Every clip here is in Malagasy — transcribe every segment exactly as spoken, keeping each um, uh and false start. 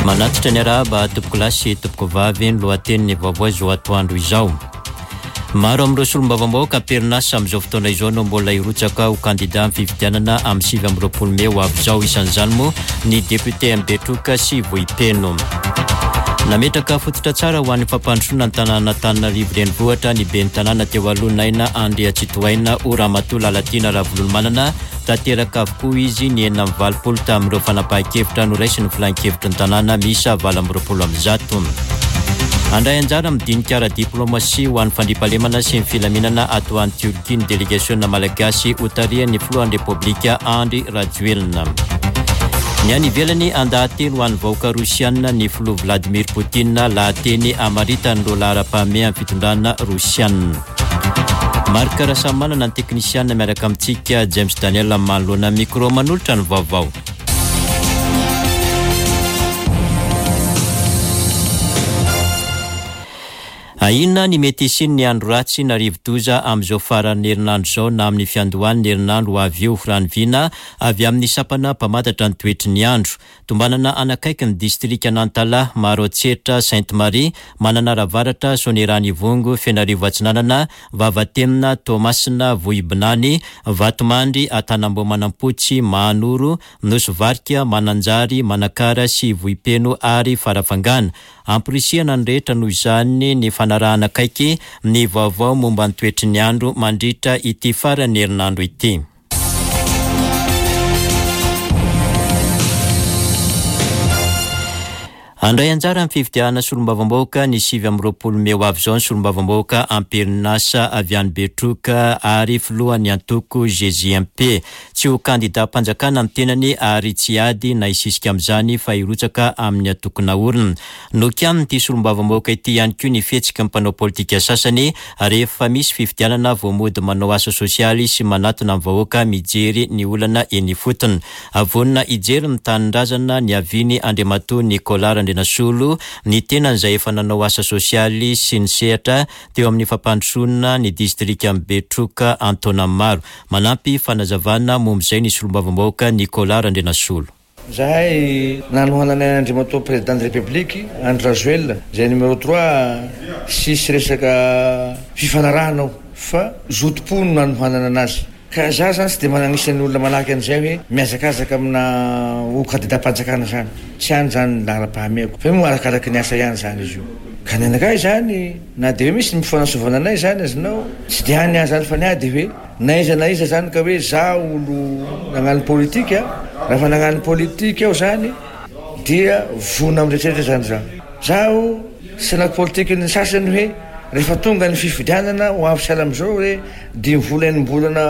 Manatitra ny araba topoko lasy topoko vavy ny lohateniny vaovao zao atoandro izao. Maro amin'ireo solombavambahoaka am-perinasa amin'izao fotoana izao no mbola hirotsaka ho kandida amin'ny fifidianana amin'ny sivy amby roapolo may ho avy izao. Isan'izany moa ny député Mbetroka sy Vohipeno. Nametraka fototra tsara ho an'ny fampandrosoana ny tanàna Antananarivo renivohitra ny ben'ny tanàna teo alohan'aina Andrea Tsitohaina o Ramatoa Lalatina Ravolomanana tanteraka avokoa izy ny enina amby valopolo tamin'ireo fanapahan-kevitra no raisy ny filan-kevitry ny tanàna misa valo amby roapolo amby zato. Andray anjara midinika ara-diplomasia ho an'ny fandriampahalemana sy ny filaminana ato an'ny Turquie ny délégation malagasy ho tarihan'ny filohan'ny Repoblika Andry Rajoelina. Ny any ivelany andahatelo ho an'ny vahoaka Rosiana ny filoha Vladimir Poutine lahateny amaritany ireo lahara-pahamea amin'ny fitondrana Rosiana. Maro karasamy manana ny teknisiana miaraka amintsika James Daniel manoloana micro manolotra ny vaovao. Aina ny mety isiny ny andro ratsy na rivo-doza amin'izao faran'ny herinandro izao na amin'ny fiandohan'ny herinandro ho avy eo Frano Vina avy amin'ny sapana mpamatatra ny toetry ny andro. Tombanana anakaiky ny distrika Nantala, Marotsetra, Sainte-Marie, manana ravaratra Sonerany Vongo, Fenarivo Atsinanana, Vavatemina, Tomasina, Vohibinany, Vatomandry, Atanambo Manampotsy, Mahanoro, Nosovarika, Mananjary, Manakara sy Vohipeno ary Farafangana. Amporisihana ny rehetra noho izany ny fanarahana akaiky ny vaovao momba ny toetry ny andro mandritra ity farany herinandro ity. Andray anjara amin'ny fifidiana solombavambahoaka ny sivy amby roapolo may ho avy izao ny solombavambahoaka am-perinasa avy any Betroka ary filohan'ny antoko G J M P tsy ho kandida mpanjakana amin'ny tenany ary tsy ady na hisisika amin'izany fa hirotsaka amin'ny antokona orona. Nokiaminy ity solombavambahoaka ity ihany koa ny fihetsika mpanao politika sasany rehefa misy fifidianana vao mody manao asa sosialy sy manatona amin'ny vahoaka mijery ny olana eny fotony. Avonina ijery ny tanindrazana ny aviny Andriamatoa Nicolas Nasolo ny tenan'izay efa nanao asa sosialy sy ny sehatra teo amin'ny fampandrosoana ny distrika Betroka Antona Maro. Manampy fanazavana momb'izay ny solombavambahoaka Nicolas Randrenasolo. Zahay nanohanana Andriamatoa président de la République Andry Rajoelina zay numéro trois sisy resaka fifanarahanao fa zotom-pono nanohanana anazy. Ka za zany tsy dia managnisan'ny olona malaky an'izay hoe miazakazaka amina ho kandida-panjakana zany. Tsy hany zany lahara-pahameko. Fa moa arakaraky ny asa ihany zany izy io. Ka ny anakay zany na dia hoe misy mifanasovana anay zany azinao tsy dia hany zany fa ny ady hoe na iza na iza zany ka hoe za olo nagnano politika. Raha fa nagnano politika aho zany dia vona amin'rehetrarehetra zany za. Zaho sy naky politika ny sasany hoe rehefa tonga ny fifidianana ho avy sahala amin'izao hoe dimy vola enim-bolana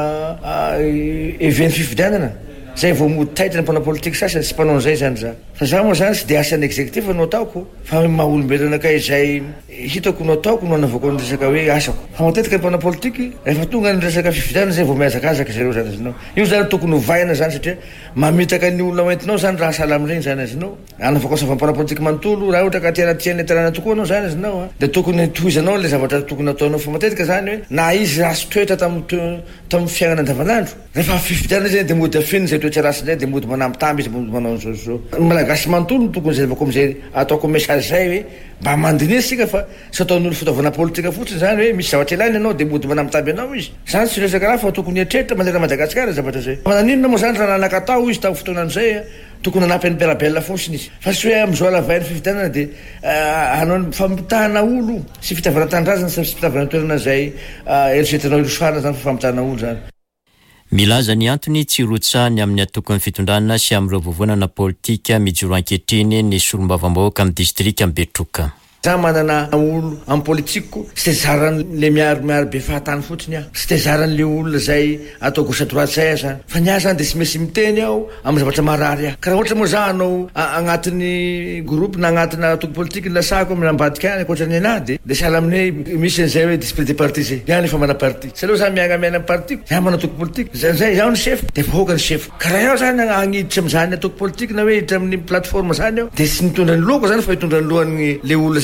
eveny fifidianana zay vao mody taitra ny mpanao politika sasany sy mpanao an'izay zany za. Fa za moa zany tsy dia asan'ny exécutif no ataoko fa maha olombelona kay izay hitako no ataoko no anavako ny resaka hoe asako. Fa matetika ny mpanao politika rehefa tonga ny resaka fifidianana zay vao miazakazaka zareo zany azinao. Io zany tokony ho vaina zany satria mamitaka ny olona oentinao zany raha sahala amin'ireny zany azinao. Anavako asa mpanao politika manontolo raha ohatra ka tiana tiana tanàna tokoa anao zany azinao dia tokony tohizanao le zavatra tokony ataonao. Fa matetika zany hoe na izy rasy toetra tamin'ny tamin'ny fiainana andavanandro rehefa fifidianana zany dia mody afiny zay toetra rasy zay dia mody manambitamby izy mody manao zao zao. Malagasy manontolo no tokony zay amizay ataoko message zay hoe mba mandiniha sika fa tsy ataon'olo fitaovana politika fotsiny zany hoe misy zavatra ilaina ianao dia mody manambitamby anao izy. Zany tsy resaka raha fa tokony hatretra manera Madagasikara zavatra zay. Maninona moa zany raha nanakatao izy tamin'ny fotoanan'izay tokony hanampy ny belabella fotsiny izy. Fa tsy hoe amin'izao alavainy fifidianana dia hanao famitahana olo sy fitaovana tandrazana sy fitaovana toerana zay eritreretinao irosana zany fa famitahana olo zany. Milaza ny antony tsy rotsahany amin'ny atokony fitondrana sy amin'ireo vovonana politika mijoro ankehitriny ny solombavambahoaka amin'ny distrika Betroka. Za manana olo amin'ny politikiko tsy dia zaran'le miaro-miaro be fahatany fotsiny aho. Tsy dia zaran'le olona zay atao gauche droite zay zany. Fa ny ahy zany dia tsy maintsy miteny aho amin'ny zavatra marary aho. Ka raha ohatra moa za hanao agnatin'ny groupe na agnatina atoko politika lasako amin'ambadika any ankoatra ny anahy dia dia sahala amin'ny misy an'izay hoe discipline de parti zay. Ihany efa mana parti. Tsy aleo za miagnamiana amin'ny partiko. Za manao atoko politika. Zay zaho ny chef dia vahoaka ny chef. Ka raha iaho zany hagniditra amin'izany atoko politika na hoe hiditra amin'ny plateforme zany aho dia tsy mitondra ny lohako zany fa hitondra ny lohan'ny le olona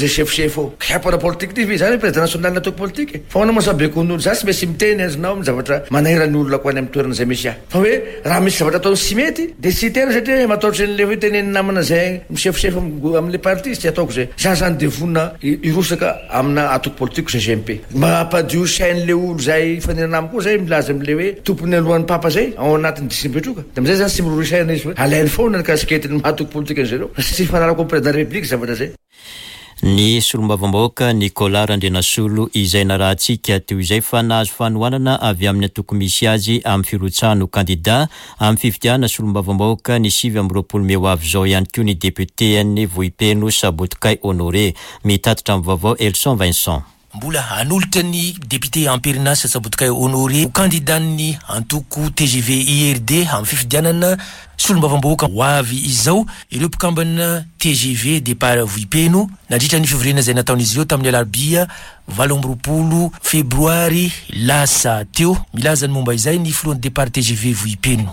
zay chef-chef ao kapana politique ty zany président national natao politique fa ona masabeky on'olo za tsy maintsy miteny azonao amin'ny zavatra manahirany olona ko any amin'ny toerana zay misy ahy fa hoe raha misy zavatra ataony sy mety de tsy tena satria mataotry n'le hoe teneny namana zay chef-chef amin'le parti tsy ataoko zay za zany de vonina irosaka amina atoko politique zay G M P mampadio sain'le olo zay fanenana amiko zay milaza am'le hoe tompony alohan'ny papa zay ao anatin'ny disimbetroka de amizay zany tsy mirorisaina izy hoe alainy foana ny kasiketiny mahatoko politique an'zareo tsy fanarako amin'ny président de la république zavatra zay. Ny solombavambahoaka Nicolas Randrenasolo izay narahantsika teo izay fa nahazo fanohanana avy amin'ny atoko misy azy amin'ny firotsahano candidat amin'ny fifidiana solombavambahoaka ny sivy amby roapolo meo avy zao ihany koa ny député ny Vohipeno Sabotokay Honoré mitatitra amin'ny vaovao Elson Vincent. Mbola anolotra ny député Amperinasa Sabotokay Honoré candidat ny antoko T G V I R D amin'ny fifidianana solombavambahoaka ho avy izao ireo mpikambana T G V départ Vohipeno nandritra ny fivorena izay nataon'izy ireo tamin'ny alarobia valo amby roapolo febroary lasa teo milaza ny momba izay ny filohan'ny départ T G V Vohipeno.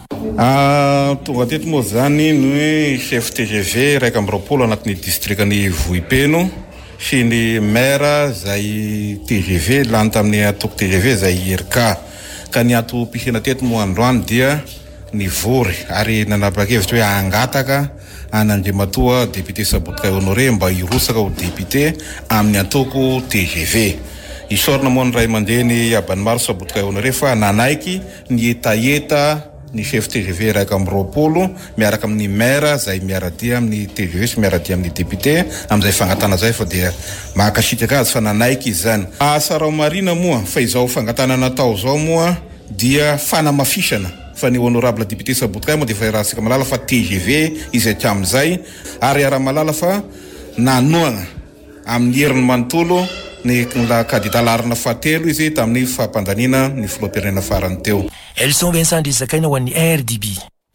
Ah, tonga teto moa zany ny chef T G V raika amby roapolo anatin'ny districtny Vohipeno sy ny maire zay T G V lany tamin'ny atoko T G V zay I R K ka ny ato pisina teto moa androany dia ny vory ary nanapakevitra hoe angataka anandrimatoa député Sabotokay Honoré mba irosaka ho député amin'ny atoko T G V isorana moa ny ray mandeny abany maro Sabotokay Honoré fa nanaiky ny etaeta ny chef T G V raika amby roapolo miaraka amin'ny maire zay miaradia amin'ny T G V sy miaradia amin'ny député amin'izay fangatana zay fa dia mahakasitraka azy fa nanaiky izy zany. Asarao marina moa fa izao fangatana natao zao moa dia fanamafisana fa ny honorable député Sabotokay moa dia fa raha sika malala fa T G V izay hatramin'izay ary ara malala fa nanoana amin'ny herin'ny manontolo ny la candidat larina fahatelo izy tamin'ny fampandanina ny filoham-pirenena farany teo. Elson Vincent Zakaina ho an'ny R D B.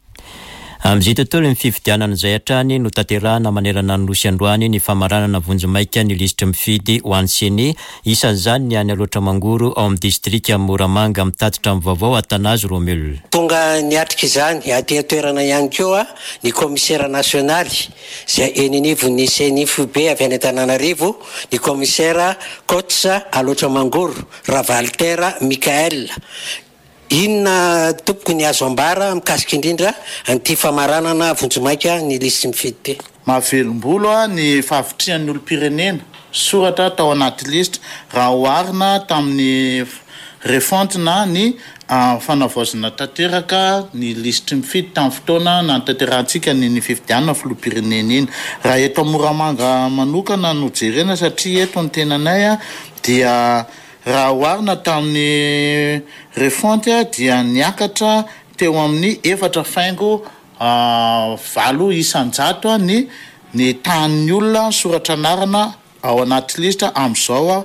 Amin'izay tontolo ny fifidianana izay hatrany no tanterahana manerana ny nosy androany ny famaranana vonjimaika ny lisitra mifidy ho an'ny Seny isan'izany ny any aloatra mangoro ao amin'ny distrika Moramanga mitatitra amin'ny vaovao Atanazy Romul. Tonga niatrika izany aty toerana ihany koa ny commissaire national zay eninivo ny Seny Fobe avy any Antananarivo ny commissaire Kotsa aloatra mangoro Ravaltera Mikael. Inona tompoko ny azo ambara mikasika indrindra an'ity famaranana vonjimaika ny lisy mifidy ty. Mahavelombolo ny fahavitrihan'ny olom-pirenena soratra tao anaty lisitra raha oharina tamin'ny refonte na ny fanavaozana tanteraka ny lisitra mifidy tamin'ny fotoana nantanterantsika ny ny fifidianana filoham-pirenena iny. Raha eto Moramanga manokana no jerena satria eto ny tenanay dia raha oharina tamin'ny refonte dia niakatra teo amin'ny efatra faingo valo isan-jato ny ny tanin'ny olona soratra anarana ao anaty lisitra amin'izao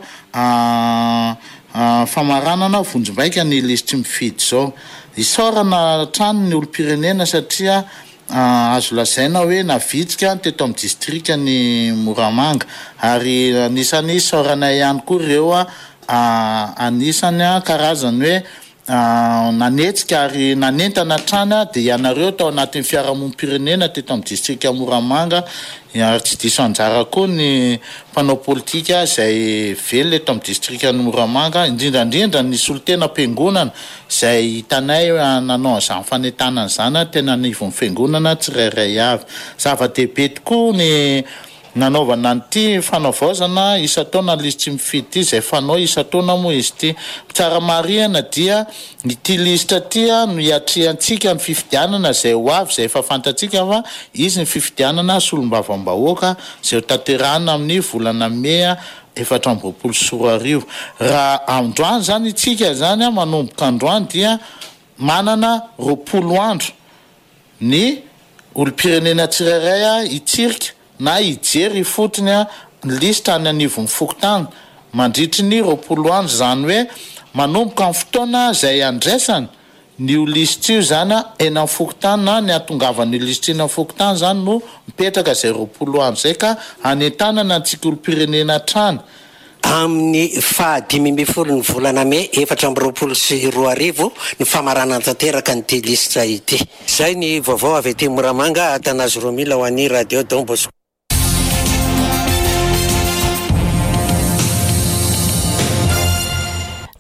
famaranana vonjimbaika ny lisitra mifidy zao. Isorana trano ny olom-pirenena satria azo lazaina hoe navitsika teto amin'ny distrika ny Moramanga ary anisany isorana ihany koa ireo anisany karazany hoe nanetsika ary nanentana trana dia ianareo tao anatin'ny fiarahamonim-pirenena teto amin'ny distrika Moramanga ary tsy diso anjara koa ny mpanao politika izay velona eto amin'ny distrika ny Moramanga indrindrandrindra ny solotena am-piangonana izay hitanay nanao an'izany fanentanana izany tena nivon'ny fiangonana tsirairay avy. Zava-dehibe tokoa ny nanaovana an'ity fanavaozana isa-taona lisitra mifidy ity izay fanao isa-taona moa izy ity. Tsara marihana dia ity lisitra ity no hiatriantsika ny fifidianana izay ho avy izay efa fantatsika fa izy ny fifidianana solombavambahoaka izay ho tanterahana amin'ny volana Mea efatra amby roapolo sy roa arivo. Raha androany zany itsika zany manomboka androany dia manana roapolo andro ny olom-pirenena tsirairay itsirika na ijery fotony ny lisitra any anivon'ny fokotany mandritry ny roapolo andro zany hoe manomboka amin'ny fotoana izay andraisany ny lisitra io zany eny amin'ny fokotany na ny atongavan'ny lisitra eny amin'ny fokotany zany no mipetraka izay roapolo andro zay ka anentanana antsika olom-pirenena trany. Amin'ny fahadimy ambin'ny folo ny volana Mey efatra amby roapolo sy roa arivo ny famaranana tanteraka nyity lisitra ity. Zay ny vaovao avy ety Moramanga Atanazy Romila ho an'ny radio Don Bosco.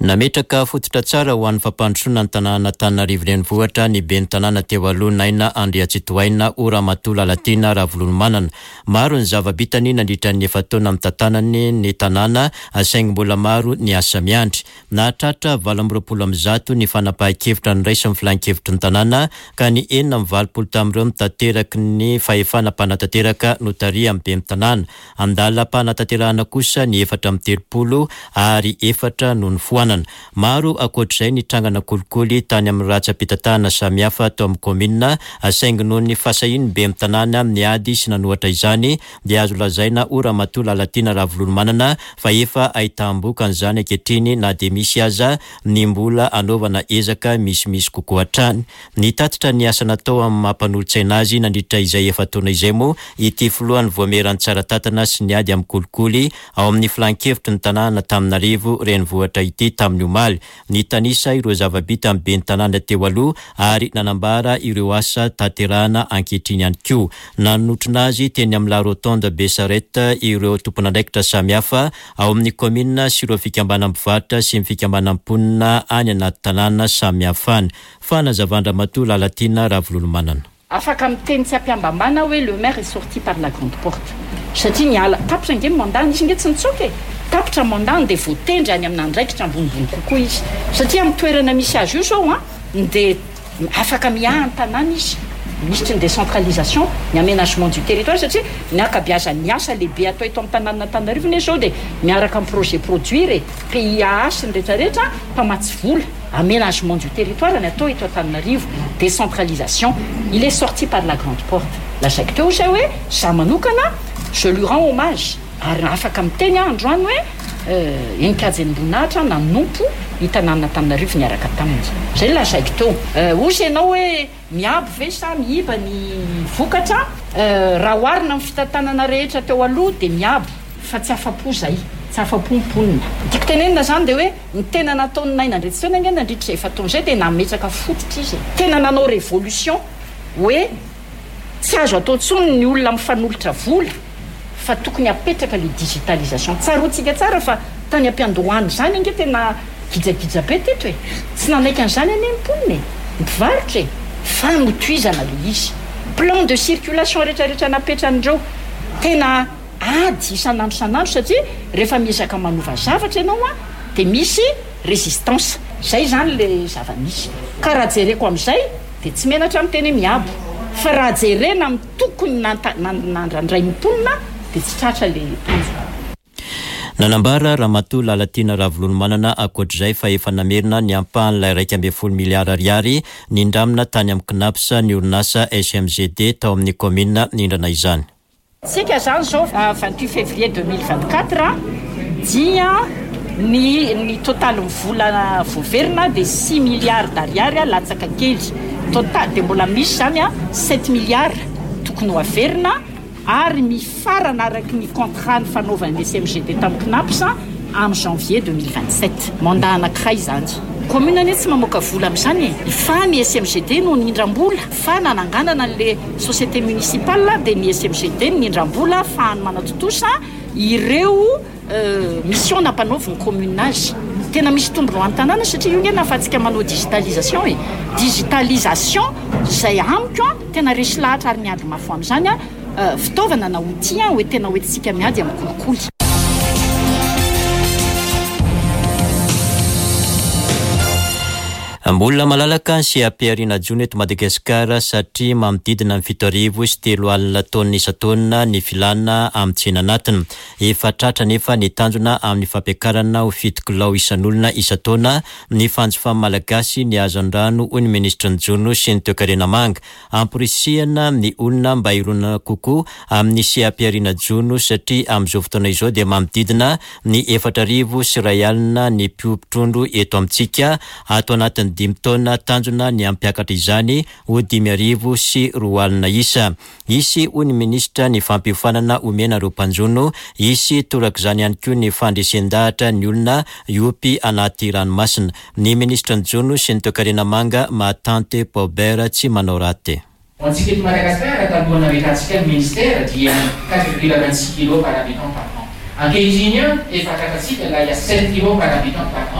Nametraka fototra tsara ho an'ny fampandrosoana ny tanàna Antananarivo renivohitra ny ben'ny tanàna teo aloha naina Andria Tsitohaina ora Matola Latina Ravolomanana. Maro ny zava-bitany nandritra ny efa taona amin'ny tantanany ny tanàna asaingy mbola maro ny asa miandry. Nahatratra valo amby roapolo amby zato ny fanapahan-kevitra ny raisy amin'ny filan-kevitry ny tanàna ka ny enina amby valopolo tamin'ireo mitateraky ny fahefana mpanatanteraka notaria amin'ny ben'ny tanàna. Andala mpanatanterahana kosa ny efatra amby telopolo ary efatra no ny foanana. Maro akoatr'izay ny trangana kolikoly tany amin'ny ratsa-pitatahana samihafa atao amin'ny komina asaingy noho ny fasahiny be amin'ny tanàna amin'ny ady sy nanohatra izany dia azo lazaina ora Matola Latina Ravolomanana fa efa ahitam-boka an'izany ankehitriny na dia misy aza ny mbola anaovana ezaka misimisy kokoa hatrany. Ny tatitra ny asa natao amin'ny mampanolotsaina azy nandritra izay efa taona izay moa ity filohan'ny voamerany tsara tatana sy ny ady amin'ny kolikoly ao amin'ny filan-kevitry ny tanàna Antananarivo renivohitra ity tamin'ny omaly. Ny tanisa ireo zava-bita amin'ny ben'ny tanàna teo aloha ary nanambara ireo asa tanterahana ankehitriny ihany koa. Nanotrona azy teny amin'ny La Rotonde Bessarette ireo tompon'andraikitra samihafa ao amin'ny komina sy ireo fikambanam-pivarotra sy ny fikambanam-ponina any anaty tanàna samihafa any. Fanazavandra Matola Latina Ravolomanana. Afaka miteny tsy ampiambambana hoe le maire est sorti par la grande porte. Satria niala tapitra nge mandany izy nge tsy nitsoky. Tapitra mandany dia voatendry any amin'ny andraikitra ambonimbony kokoa izy. Satria amin'ny toerana misy azy io zao a dia afaka miaha ny tanàna izy. Misy ny décentralisation, ny aménagement du territoire satria ny akabiazany ny asa lehibe atao eto amin'ny tanàna Antananarivo ne zao dia miaraka amin'ny projet produire P I A H ny rehetrarehetra mpamatsy vola. Aménagement du territoire ny atao eto Antananarivo, décentralisation. Il est sorti par la grande porte. Lasaiko teo zay hoe za manokana je lui rends hommage ary afaka miteny androany hoe enikajeny-boninahitra nanompo ny tanàna Antananarivo niaraka taminy. Zay lasaiko teo. Ozy ianao hoe miabo ve sa miiba ny vokatra raha oharina amin'ny fitantanana rehetra teo aloha dia miabo fa tsy afa-po zay. Tsy afa-po-mponina. Tiako tenenina zany dia hoe ny tena nataony naina ndretsoana nge nandritra efa taona zay dia nametraka fototra izy. Tena nanao révolution hoe tsy azo atao tsony ny olona mifanolotra vola fa tokony apetraka le digitalisation. Tsaroantsika tsara fa tany ampiandohany zany nge tena gijagija be teto e. Tsy nanaiky an'izany any mponina e. Mpivarotra e. Fa notoizana le izy. Plan de circulation rehetrarehetra napetrandreo tena ady isan'andro isan'andro satria rehefa miezaka manova zavatra ianao a dia misy résistance. Zay zany le zava-misy. Ka raha jereko amin'izay dia tsy menatra amin'ny teny miabo. Fa raha jerena amin'ny tokony nandrandray mponina dia tsy tratra le tanjona. Nanambara Ramatola Latina Ravolomanana akoatr'izay fa efa namerina ny ampahan'ilay raika ambin'ny folo miliara ariary nindramina tany amin'ny knapsa ny orinasa S M G D tao amin'ny komina nindrana izany. Sika zany zao vingt-huit février deux mille vingt-quatre dia ny ny total vola voaverina dia six milliards d'ariary latsaka kely. Total dia mbola misy zany a sept milliards tokony ho averina ary mifarana araky ny contrat ny fanaovana ny S M G D tamin'ny knapsa amin'ny janvier deux mille vingt-sept. Mandat anankiray zany. Commune anie tsy mamoaka vola amin'izany e. Fa ny S M G D no nindram-bola fa nananganana an'le société municipale dia ny S M G D nindram-bola fa manatotosa ireo mission nampanaovy ny commune azy. Tena misy tombony ho an'ny tanàna satria io nge nahafahantsika manao digitalisation e. Digitalisation zay amiko tena resy lahatra ary miady mafy amin'izany a fitaovana na outil hoe tena hoentintsika miady amin'ny kolikoly. Mbola malalaka sy ampiarina jona eto Madagasikara satria manodidina ny fito arivo sy telo alina taona isan-taona ny filana amin'ny tsena anatiny. Efa tratra nefa ny tanjona amin'ny fampiakarana ho fito kilao isan'olona isan-taona ny fanjofany malagasy ny hazan-drano hoy ny ministra ny Jono sy ny toe-karena manga. Amporisihana ny olona mba hirona kokoa amin'ny sy ampiarina jono satria amin'izao fotoana izao dia manodidina ny efatra arivo sy iray alina ny mpiopitrondro eto amintsika ato anatin'ny dimy taona tanjona ny ampiakatra izany ho dimy arivo sy roa alina isa. Isy hoy ny ministra ny fampiofanana omena ireo mpanjono isy torak'izany ihany koa ny fandresen-dahatra ny olona iopy anaty ranomasina. Ny ministra ny Jono sy ny toe-karena manga Matante Paubert tsy manao raty. Antsika eto Madagasikara taloha nametantsika ny ministère dia quatre virgule vingt-six kilos par habitant par an. Ankehitriny efa tratatsika la il y a sept kilos par habitant par an.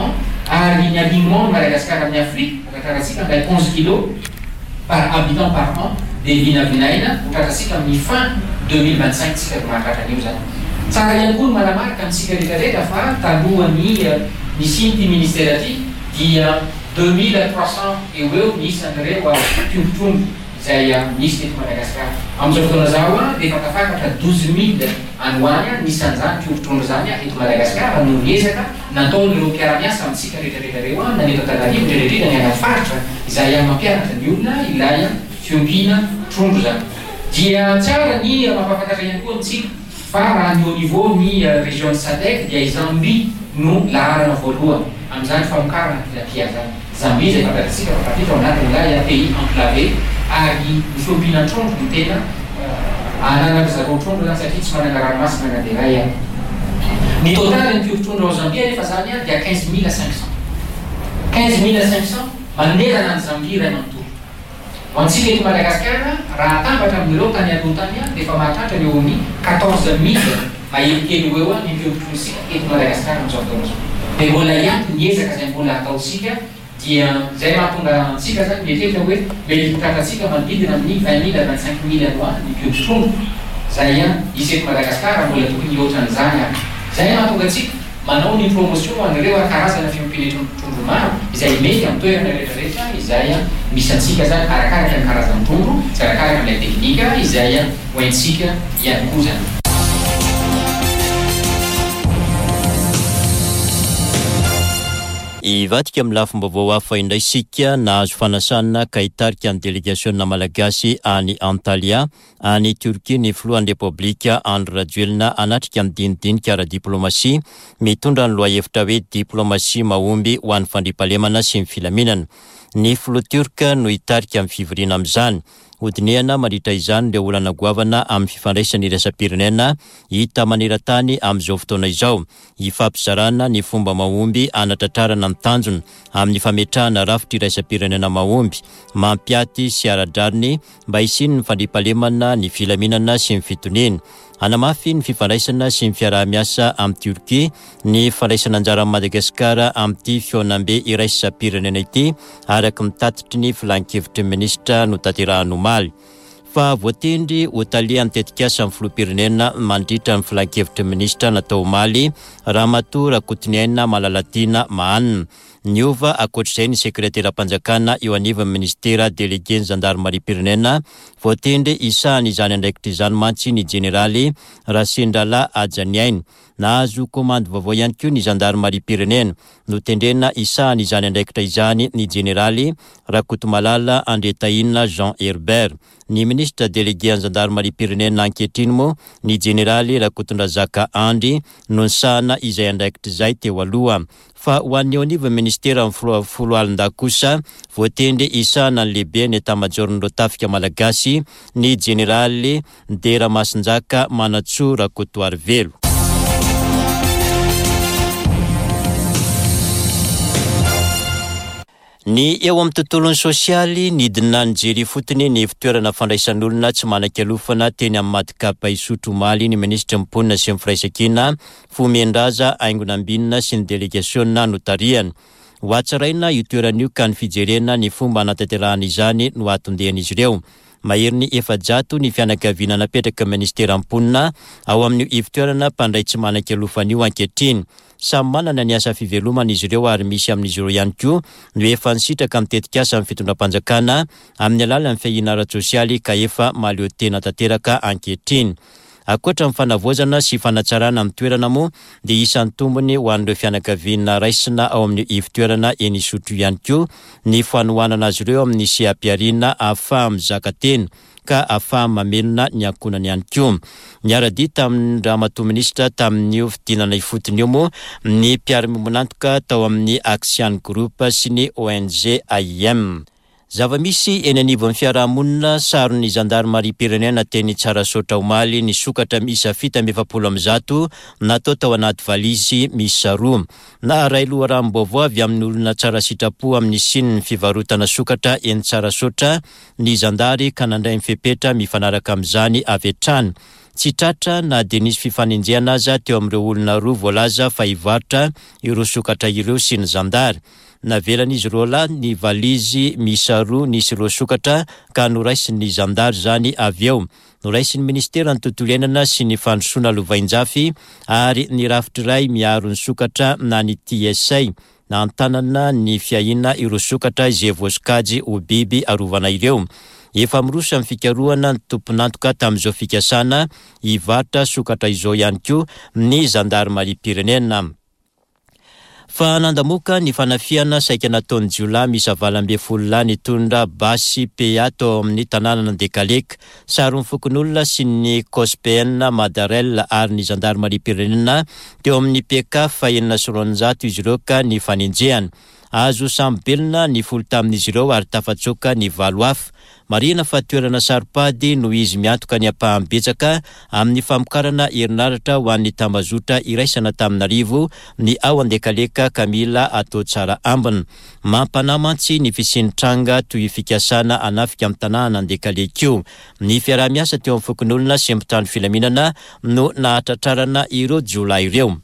ary ny alignement Madagasikara amin'ny Afrique atratratsika mba onze kilos par habitant par an dia vinavinaina atratratsika amin'ny fin deux mille vingt-cinq tsika mahatratra an'io zany. Tsara ihany koa ny manamarika amintsika rehetrarehetra fa talohan'ny ny sinty ministera ty dia deux mille trois cents eo eo nisy an'ireo tongotrondro izay nisy teto Madagasikara. Amin'izao fotoana zao a dia fatafakatra douze mille anoany nisy an'izany tongotrondro zany eto Madagasikara no miezaka nataon'ireo mpiara-miasa amintsika rehetrarehetra reo a na ny eto Antananarivo indrindra ny any faritra izay amin'ny mampianatra ny olona ilay fiompiana trondro zany. Dia tsara ny mampafantatra ihany koa amintsika fa raha ny au niveau ny région de Sadec dia Zambie no laharana voalohany amin'izany famokarana tilapia zany. Zambie izay fantatsika fa tafiditra ao anatin'ilay pays enclavé ary ny fiompiana trondro no tena ananaka zareo trondro zany satria tsy manana ranomasina nanderay any. Ny total ny tiongotrondro ao Zambie nefa zany a dia quinze mille cinq cents quinze mille cinq cents manerana ny Zambie ray manontolo. Antsika eto Madagasikara raha atambatra amin'ireo tany aloha tany a dia efa mahatratra eo amin'ny quatorze mille mahelikely eo eo a ny tiongotrondrosika eto Madagasikara amin'izao fotoana zao. Dia mbola iampy ny ezaka izay mbola ataosika dia zay mahatonga antsika zany mietrehitra hoe mety hitratratsika manodidina amin'ny vingt mille à vingt-cinq mille anoa ny tiongotrondro zay a isy eto Madagasikara mbola tokony ohatran'izany ary. Zay mahatonga antsika manao ny promotion an'ireo karazana fiompiana trondro maro izay mety amin'ny toerana rehetrarehetra izay misy antsika zany arakaraka ny karazan'ny trondro sy arakaraka amin'ilay teknika izay hoentsika ihany koa zany. Ivatika amin'ny lafim-baovao hafa indray isika nahazo fanasana ka hitarika ny délégationna malagasy any Antalya any Turquie ny filohan'ny Repoblika Andry Rajoelina anatrika amin'ny dinidinika ara-diplomasia mitondra ny lohahevitra hoe diplomasia mahomby ho an'ny fandriampahalemana sy ny filaminana. Ny filoha Turka no hitarika amin'ny fivoriana amin'izany. Hodinihana mandritra izany ilay olana goavana amin'ny fifandraisany iraisam-pirenena hita maneran-tany amin'izao fotoana izao, hifampizarana ny fomba mahomby anatratrarana ny tanjona amin'ny fametrahana rafitra iraisam-pirenena mahomby, mampiaty sy ara-draniny mba hisiny ny fandriampahalemana, ny filaminana sy ny fitoniana. Anamafy ny fifandraisana sy ny fiaraha-miasa amin'ny Turquie, ny fandraisana anjara Madagasikara amin'ity fionambe iraisam-pirenena ity araka mitatitry ny filan-kevitry ministra no tanterahany omaly. Fa voatendry Otalia nitetikasa amin'ny filoham-pirenena mandritra ny filan-kevitry ministra natao omaly Ramatoa Rakotiniaina Malalatina Mahanina. Niova akoatr'izay ny sekretera-panjakana eo anivon'ny ministera délégué ny gendarmerie-pirenena voatendry isahany izany andraikitra izany mantsy ny jeneraly Rasindala Ajaniaina. Nahazo komando vaovao ihany koa ny gendarmerie-pirenena no tendrena isahany izany andraikitra izany ny jeneraly Rakotomalala Andretaina Jean Herbert. Ny ministra délégué ny gendarmerie-pirenena ankehitriny moa ny jeneraly Rakotondrazaka Andry no nisahana izay andraikitra izay teo aloha. Fa ho an'ny eo anivon'ny ministera amin'ny folo alina kosa voatendry isahana ny lehibe ny etat-majorn'ireo tafika malagasy ny jeneraly Ndera Masinjaka Manatsoa Rakotoarivelo. Ny eo amin'ny tontolon'ny sosialy nidina nijery fotony ny fitoerana fandraisan'olona tsy manan-kialofana teny amin'ny Madikapa Isotro Omaly ny ministra mponina sy ny firaisan-kina Fomendraza Aingonambinina sy ny délégationna notariana. Ho atsaraina io toeran'io ka ny fijerena ny fomba anatanterahana izany no atondehan'izy ireo. Mahery ny efajato ny fianakaviana napetraka ministera mponina ao amin'io ifitoerana mpandray tsy manan-kialofan'io ankehitriny. Samy manana ny asa fivelomana izy ireo ary misy amin'izy ireo ihany koa no efa nisitraka mitetikasa amin'ny fitondram-panjakana amin'ny alalan'ny fahina ara-tsosialy ka efa mahaleo tena tanteraka ankehitriny. Akoatra amin'ny fanavoazana sy fanatsarana amin'ny toerana moa dia isan'ny tombony ho an'ireo fianakaviana raisina ao amin'ny ifitoerana eny Isotro ihany koa ny fanohanana azy ireo amin'ny seha-piariana ahafaha mizaka tena ka ahafaha mamelona ny ankonany ihany koa. Niara-dia tamin'ny ramatoa ministra tamin'io fidinana ifotony io moa ny mpiara-miombonantoka tao amin'ny Action Group sy ny O N G A I M. Zava-misy eny anivon'ny fiarahamonina saron'ny gendarmerie-pirenena teny Tsarasotra Omaly ny sokatra miisa fito amby efapolo amby zato natao tao anaty valizy miisa roa. Na ray loharanom-baovao avy amin'ny olona tsara sitrapo amin'ny siny ny fivarotana sokatra eny Tsarasotra ny zandary ka nandray mifepetra mifanaraka amin'izany avy hatrany. tsy tratra na denisy fifanenjehana aza teo amin'ireo olona roa voalaza fa hivarotra ireo sokatra ireo sy ny zandary. Navelan'izy ireo lahy ny valizy miisa roa nisy ireo sokatra ka noraisiny zandary zany avy eo. Noraisiny ministera ny tontolo iainana sy ny fandrosoana lovainjafy ary ny rafitry iray miaro ny sokatra na ny T S A na antanana ny fiahina ireo sokatra izay voasikajy ho biby arovana ireo. Efa miroso amin'ny fikarohana ny tompon'antoka tamin'izao fikasana hivarotra sokatra izao ihany koa ny zandarmariam-pirenena. Fa nandamoka ny fanafiana saika nataon'ny jiolahy misy valo amby folo lahy nitondra basy P A tao amin'ny tanàna Dekaleka. Sary mifokon'olona sy ny C O S P N Madarel ary ny zandarmariam-pirenena teo amin'ny P K fa enina sy roanjato izy ireo ka ny fanenjehana. Azo samy belona ny folo tamin'izy ireo ary tafatsoka ny valo hafa. Marina fa toerana saripady no izy miantoka ny ampaham-betsaka amin'ny famokarana herinaratra ho an'ny tambazotra iraisana tamin'arivo ny ao Andekaleka Kamila atao tsara ambiny. Mampanamantsy ny fisian'ny tranga toy fikasana anafika amin'ny tanàna Andekaleka io. Ny fiaraha-miasa teo amin'ny fokon'olona sy mpitandro filaminana no nahatratrarana ireo jiolahy ireo.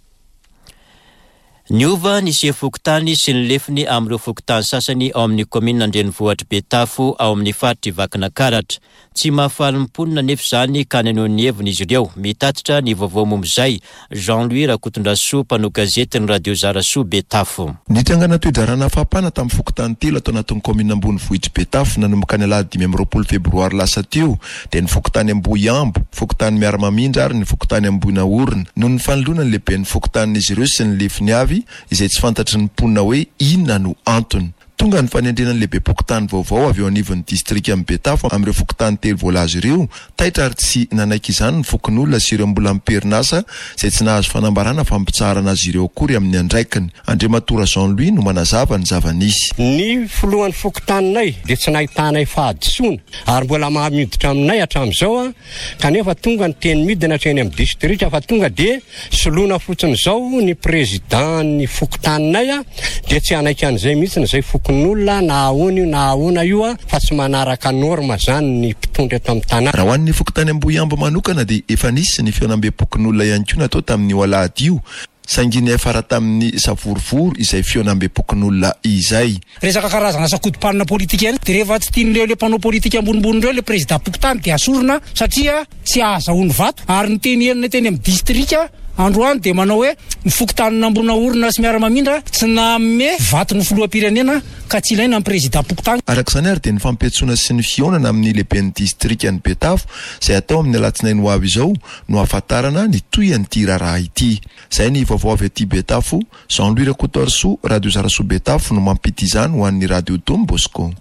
Niova ny sefokotany sy ny lefiny amin'ireo fokotany sasany ao amin'ny komina Andrenivohitra Betafo ao amin'ny faritry Vakinakaratra. Tsy mahafaly mponina nefa izany ka nanao ny heviny izy ireo. Mitatitra ny vaovao momizay Jean-Louis Rakotondrasoa mpanao gazety ny Radio Zarasoa Betafo. Nitrangana toe-darana fapana tamin'ny fokotany telo atao anatin'ny komina Ambonivohitra Betafo nanomboka ny alahady dimy amby roapolo febroary lasa teo dia ny fokotany Ambohiambo, fokotany Miaramamindra ary ny fokotany Ambohinaorina noho ny fanoloana ny lehiben'ny fokotan'izy ireo sy ny lefiny avy izay tsy fantatry ny mponina hoe inona no antony. Tonga ny fanendrenan'ny lehibe fokotany vaovao avy eo anivon'ny distrika amin'ny Betafo amin'ireo fokotany telo voalaza ireo, taitra ary tsy nanaiky izany ny fokon'olona sy ireo mbola miperinasa izay tsy nahazo fanambarana fa mpitsarana azy ireo akory amin'ny andraikiny. Andriamatora Jean-Louis no manazava ny zava-nisy. Ny foloan'ny fokotaninay dia tsy nahitanay fahadisoana ary mbola mahamiditra aminay hatramin'izao a, kanefa tonga ny teny midina hatreny amin'ny distrika fa tonga dia soloina fotsiny izao ny président ny fokotaninay a dia tsy hanaiky an'izay mihitsy izay fokon'olona na ahoana io na ahoana io a fa tsy manaraka norma zany ny mpitondra eto amin'ny tanàna. Raha ho an'ny fokotany Ambohiambo manokana dia efa nisy ny fihaonam-be-pokon'olona ihany koa natao tamin'ny alahady io. Sanginy efara tamin'ny savorovoro izay fihaonam-be-pokon'olona izay. Resaka karazana sakodimpanina politika ihany dia rehefa tsy tian'ireo le mpanao politika ambonimbony ireo le président pokotany dia asorina satria tsy ahazahoany vato ary ny teny helina teny amin'ny distrika androany dia manao hoe ny fokotanina Ambohinaorina sy Miaramamindra tsy namme vato ny filoham-pirenena ka tsy ilaina ny président pokotany. Arak'izany ary dia ny fampihetsona sy ny fihaonana amin'ny lehiben'ny distrika ny Betafo izay atao amin'ny alatsinainy ho avy izao no ahafantarana ny toyan'ity raharaha ity. Izay ny vaovao avy aty Betafo, Jean-Louis Rakotondrasoa, Radio Zarasoa Betafo no mampity izany ho an'ny Radio Dom Bosco.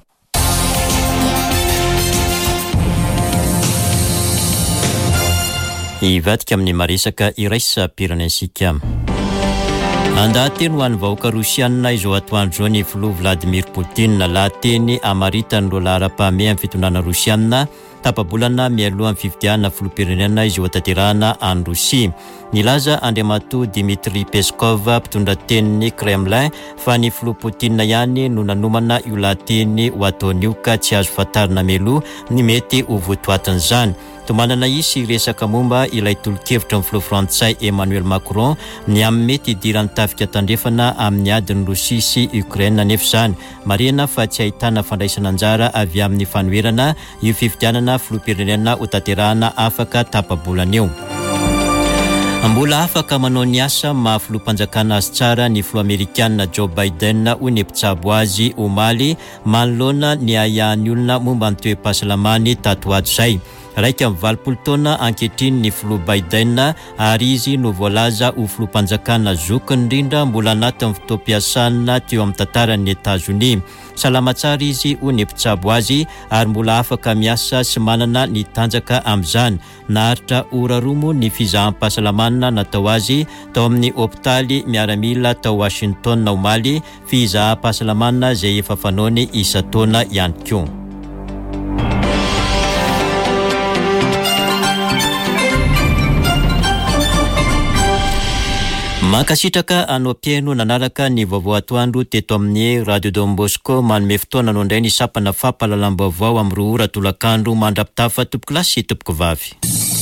Ivadika amin'ny maresaka iraisam-pirenensika. Andahateny ho an'ny vahoaka Rosianina izao atoandro izao ny filoha Vladimir Poutine lahateny hamaritany ireo laharapahamea amin'ny fitondrana Rosianina tapabolana mialoha amin'ny fifidianana filoham-pirenena izy ho tanterahana any Rosia. Nilaza Andriamatoa Dmitry Peskov mpitondra tenin'ny Kremlin fa ny filoha Poutine ihany no nanomana io lahateny ho ataon'io ka tsy azo fantarina mialoha ny mety ho voatoatiny izany. Tomanana isy resaka momba ilay tolokevitra amin'ny filoha Frantsay Emmanuel Macron ny amin'ny mety hidirany tafika tandrefana amin'ny adiny Rosia sy Ukraine nefa izany. Marina fa tsy ahitana fandraisana anjara avy amin'ny fanoherana io fifidianana filoham-pirenena ho tanterahana afaka tapabolana eo. Mbola afaka manao ny asa mahafilohampanjakana azy tsara ny filoha Amerikanina Joe Biden ho ny mpitsabo azy omaly manoloana ny ahiahan'ny olona momba ny toe-pahasalamany tato ato izay. Raika amin'ny valopolo taona ankehitriny ny filoha Biden ary izy no voalaza ho filoham-panjakana zoky indrindra mbola anatin'ny fotoam-piasana teo amin'ny tantaran'ny États-Unis. Salama tsara izy ho ny mpitsabo azy ary mbola afaka miasa sy manana ny tanjaka amin'izany. Naharitra ora roa moa ny fizaham-pahasalamana natao azy tao amin'ny hopitaly miaramila tao Washington omaly, fizaham-pahasalamana izay efa fanaony isa-taona ihany koa. Mankasitraka anao mpiaino nanaraka ny vaovao atoandro teto amin'ny Radio Dom Bosco manome fotoana no indray ny sapana fampahalalam-baovao amin'ny roa ora tolakandro mandrapitafa tompoko lasy tompoko vavy.